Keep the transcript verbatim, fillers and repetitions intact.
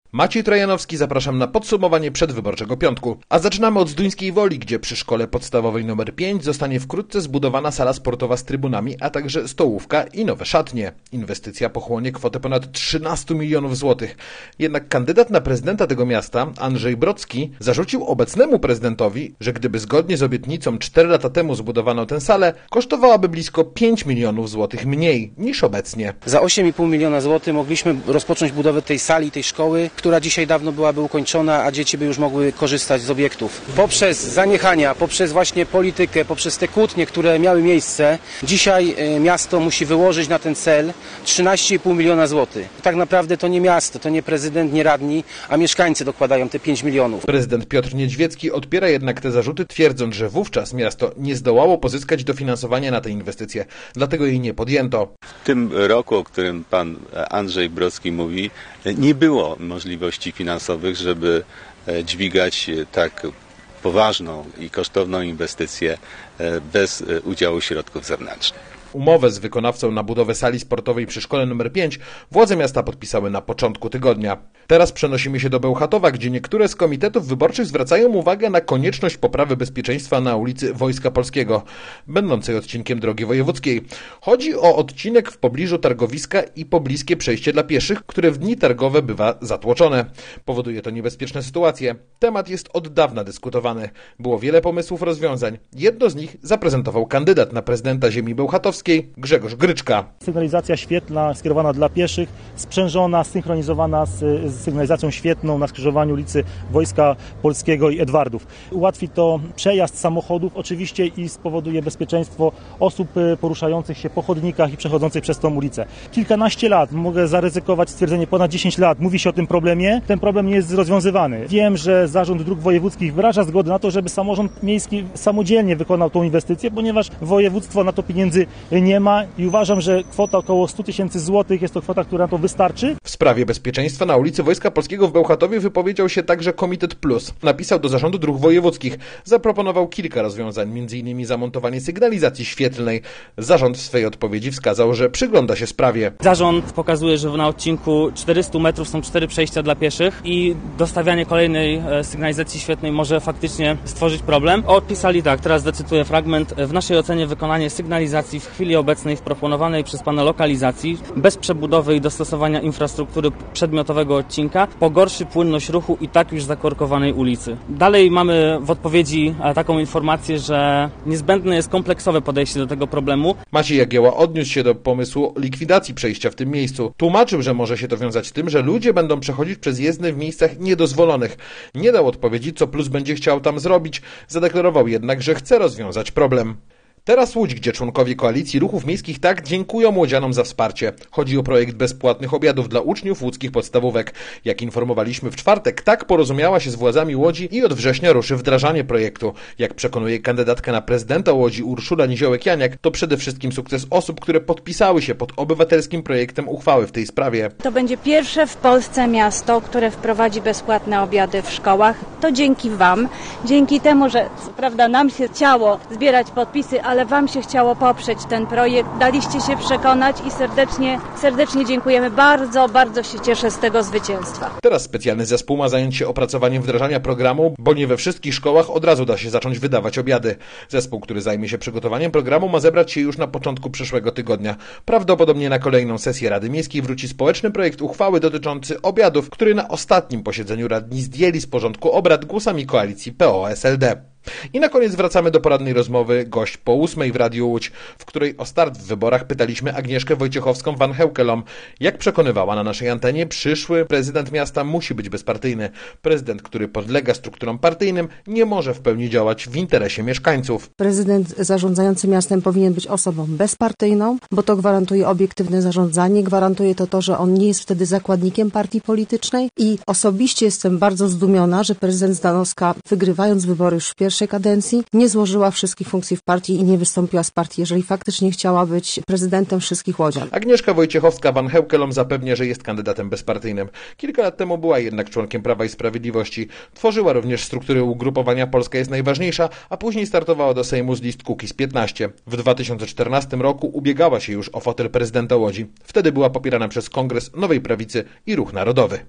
Maciej Trojanowski, zapraszam na podsumowanie przedwyborczego piątku. A zaczynamy od Zduńskiej Woli, gdzie przy szkole podstawowej numer pięć zostanie wkrótce zbudowana sala sportowa z trybunami, a także stołówka i nowe szatnie. Inwestycja pochłonie kwotę ponad trzynastu milionów złotych. Jednak kandydat na prezydenta tego miasta, Andrzej Brocki, zarzucił obecnemu prezydentowi, że gdyby zgodnie z obietnicą cztery lata temu zbudowano tę salę, kosztowałaby blisko pięć milionów złotych mniej niż obecnie. Za osiem i pół miliona złotych mogliśmy rozpocząć budowę tej sali, tej szkoły, która dzisiaj dawno byłaby ukończona, a dzieci by już mogły korzystać z obiektów. Poprzez zaniechania, poprzez właśnie politykę, poprzez te kłótnie, które miały miejsce, dzisiaj miasto musi wyłożyć na ten cel trzynaście i pół miliona złotych. Tak naprawdę to nie miasto, to nie prezydent, nie radni, a mieszkańcy dokładają te pięć milionów. Prezydent Piotr Niedźwiecki odpiera jednak te zarzuty, twierdząc, że wówczas miasto nie zdołało pozyskać dofinansowania na tę inwestycję, dlatego jej nie podjęto. W tym roku, o którym pan Andrzej Brocki mówi, nie było możliwości finansowych, żeby dźwigać tak poważną i kosztowną inwestycję bez udziału środków zewnętrznych. Umowę z wykonawcą na budowę sali sportowej przy szkole numer pięć władze miasta podpisały na początku tygodnia. Teraz przenosimy się do Bełchatowa, gdzie niektóre z komitetów wyborczych zwracają uwagę na konieczność poprawy bezpieczeństwa na ulicy Wojska Polskiego, będącej odcinkiem drogi wojewódzkiej. Chodzi o odcinek w pobliżu targowiska i pobliskie przejście dla pieszych, które w dni targowe bywa zatłoczone. Powoduje to niebezpieczne sytuacje. Temat jest od dawna dyskutowany. Było wiele pomysłów rozwiązań. Jedno z nich zaprezentował kandydat na prezydenta ziemi bełchatowskiej, Grzegorz Gryczka. Sygnalizacja świetlna skierowana dla pieszych, sprzężona, synchronizowana z, z sygnalizacją świetlną na skrzyżowaniu ulicy Wojska Polskiego i Edwardów. Ułatwi to przejazd samochodów oczywiście i spowoduje bezpieczeństwo osób poruszających się po chodnikach i przechodzących przez tą ulicę. Kilkanaście lat, mogę zaryzykować stwierdzenie ponad dziesięć lat, mówi się o tym problemie. Ten problem nie jest rozwiązywany. Wiem, że Zarząd Dróg Wojewódzkich wyraża zgodę na to, żeby samorząd miejski samodzielnie wykonał tą inwestycję, ponieważ województwo na to pieniędzy nie ma i uważam, że kwota około stu tysięcy złotych jest to kwota, która na to wystarczy. W sprawie bezpieczeństwa na ulicy Wojska Polskiego w Bełchatowie wypowiedział się także Komitet Plus. Napisał do Zarządu Dróg Wojewódzkich. Zaproponował kilka rozwiązań, między innymi zamontowanie sygnalizacji świetlnej. Zarząd w swej odpowiedzi wskazał, że przygląda się sprawie. Zarząd pokazuje, że na odcinku czterystu metrów są cztery przejścia dla pieszych i dostawianie kolejnej sygnalizacji świetlnej może faktycznie stworzyć problem. Odpisali tak, teraz zacytuję fragment. W naszej ocenie wykonanie sygnalizacji w chwili obecnej w proponowanej przez Pana lokalizacji bez przebudowy i dostosowania infrastruktury przedmiotowego odcinka pogorszy płynność ruchu i tak już zakorkowanej ulicy. Dalej mamy w odpowiedzi taką informację, że niezbędne jest kompleksowe podejście do tego problemu. Maciej Jagieła odniósł się do pomysłu likwidacji przejścia w tym miejscu. Tłumaczył, że może się to wiązać z tym, że ludzie będą przechodzić przez jezdnię w miejscach niedozwolonych. Nie dał odpowiedzi, co Plus będzie chciał tam zrobić. Zadeklarował jednak, że chce rozwiązać problem. Teraz Łódź, gdzie członkowie Koalicji Ruchów Miejskich tak dziękują łodzianom za wsparcie. Chodzi o projekt bezpłatnych obiadów dla uczniów łódzkich podstawówek. Jak informowaliśmy w czwartek, tak porozumiała się z władzami Łodzi i od września ruszy wdrażanie projektu. Jak przekonuje kandydatka na prezydenta Łodzi Urszula Niziołek-Janiak, to przede wszystkim sukces osób, które podpisały się pod obywatelskim projektem uchwały w tej sprawie. To będzie pierwsze w Polsce miasto, które wprowadzi bezpłatne obiady w szkołach. To dzięki Wam, dzięki temu, że co prawda nam się chciało zbierać podpisy, ale Wam się chciało poprzeć ten projekt, daliście się przekonać i serdecznie, serdecznie dziękujemy. Bardzo, bardzo się cieszę z tego zwycięstwa. Teraz specjalny zespół ma zająć się opracowaniem wdrażania programu, bo nie we wszystkich szkołach od razu da się zacząć wydawać obiady. Zespół, który zajmie się przygotowaniem programu, ma zebrać się już na początku przyszłego tygodnia. Prawdopodobnie na kolejną sesję Rady Miejskiej wróci społeczny projekt uchwały dotyczący obiadów, który na ostatnim posiedzeniu radni zdjęli z porządku obrad głosami koalicji P O S L D. I na koniec wracamy do porannej rozmowy Gość po ósmej w Radiu Łódź, w której o start w wyborach pytaliśmy Agnieszkę Wojciechowską-Van Heukelom. Jak przekonywała na naszej antenie, przyszły prezydent miasta musi być bezpartyjny. Prezydent, który podlega strukturom partyjnym, nie może w pełni działać w interesie mieszkańców. Prezydent zarządzający miastem powinien być osobą bezpartyjną, bo to gwarantuje obiektywne zarządzanie, gwarantuje to to, że on nie jest wtedy zakładnikiem partii politycznej i osobiście jestem bardzo zdumiona, że prezydent Zdanowska, wygrywając wybory już w pierwszej kadencji, nie złożyła wszystkich funkcji w partii i nie wystąpiła z partii, jeżeli faktycznie chciała być prezydentem wszystkich łodzian. Agnieszka Wojciechowska-Van Heukelom zapewnia, że jest kandydatem bezpartyjnym. Kilka lat temu była jednak członkiem Prawa i Sprawiedliwości. Tworzyła również struktury ugrupowania Polska jest najważniejsza, a później startowała do Sejmu z list Kukiz piętnaście. W dwa tysiące czternastym roku ubiegała się już o fotel prezydenta Łodzi. Wtedy była popierana przez Kongres Nowej Prawicy i Ruch Narodowy.